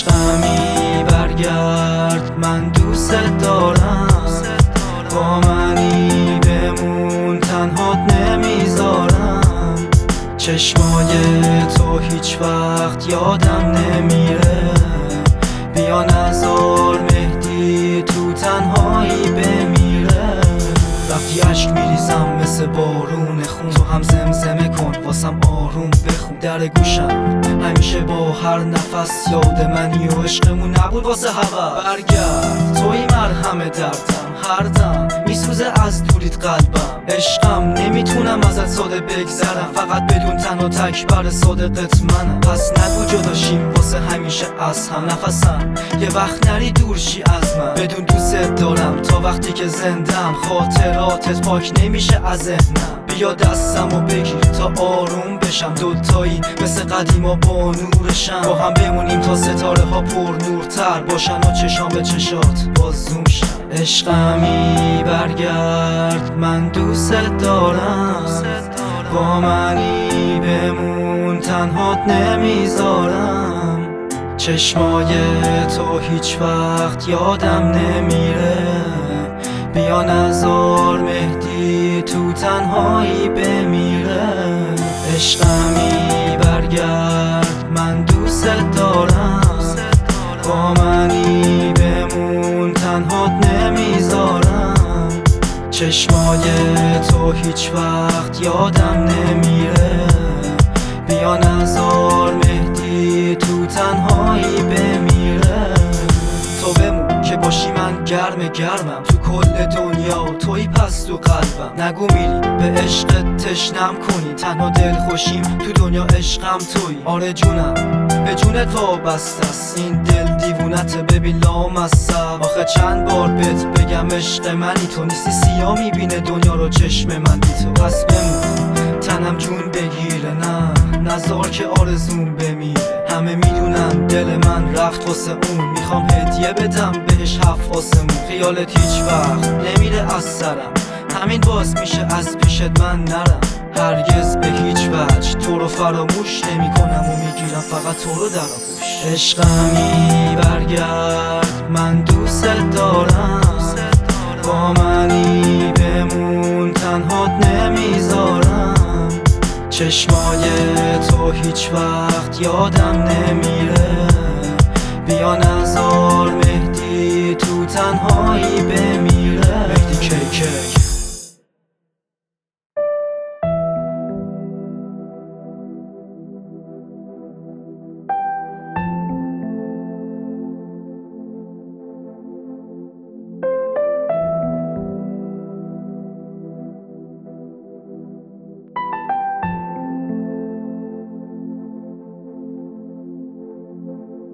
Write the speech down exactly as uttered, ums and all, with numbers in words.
عشقمی برگرد من دوست دارم، با منی بمون تنهات نمیذارم. چشمای تو هیچ وقت یادم نمیره، بیا نزار مهدی تو تنهایی بمیره. وقتی عشق میریزم مثل بارون خون، تو هم زمزمه کن واسم آروم بخون. در گوشم همیشه با هر نفس یاد منی و عشقمون نبود واسه هوا. برگرد توی مرهم دردم، هر دم میسوزه از دوریت قلبم. عشقم نمیتونم ازت ساده بگذرم، فقط بدون تنها تک بر صادقت منم. پس نگو جداشیم واسه همیشه از هم، نفسم یه وقت نری دور شی از من. بدون دوست دارم تا وقتی که زندم، خاطراتت پاک نمیشه از ذهنم. بیا دستمو بگیر تا آروم بشم، دوتایی مثل قدیما با نورشم. با هم بمونیم تا ستاره ها پر نورتر باشن و چشام به چشات باز زوم شم. عشقمی برگرد من دوست دارم، با منی بمون تنهات نمیذارم. چشمای تو هیچ وقت یادم نمیره، بیا نزار مهدی تو تنهایی بمیره. عشقمی برگرد من دوست دارم، با منی بمون تنهات نمیذارم. چشمای تو هیچ وقت یادم نمیره، بیا نزار مهدی تو تنهایی بمیره. تو بمون که باشی من گرم گرمم، تو کل دنیا توی پس تو قلبم. نگو میری به عشقت تشنم کنی، تنها دل خوشیم تو دنیا عشقم توی. آره جونم به جونت وابسته است، این دل دیوونت ببین لامصب. آخه چند بار بهت بگم عشق منی، تو نیستی سیاه میبینه دنیا رو چشم من بی تو. پس بمون تنم جون بگیره، نه نزار که آرزوم بمیره. همه میدونن دل من رفت واسه اون، میخوام هدیه بدم بهش هفت آسمون. خیالت هیچ وقت نمیره از سرم، همین باز میشه از پیشت من نرم. هرگز به هیچ وجه تو رو فراموش نمی کنم و میگیرم فقط تو رو در آغوش. عشقمی برگرد من دوست دارم، با منی بمون تنهات نمیذارم. چشمای تو هیچ وقت یادم نمیره، بیا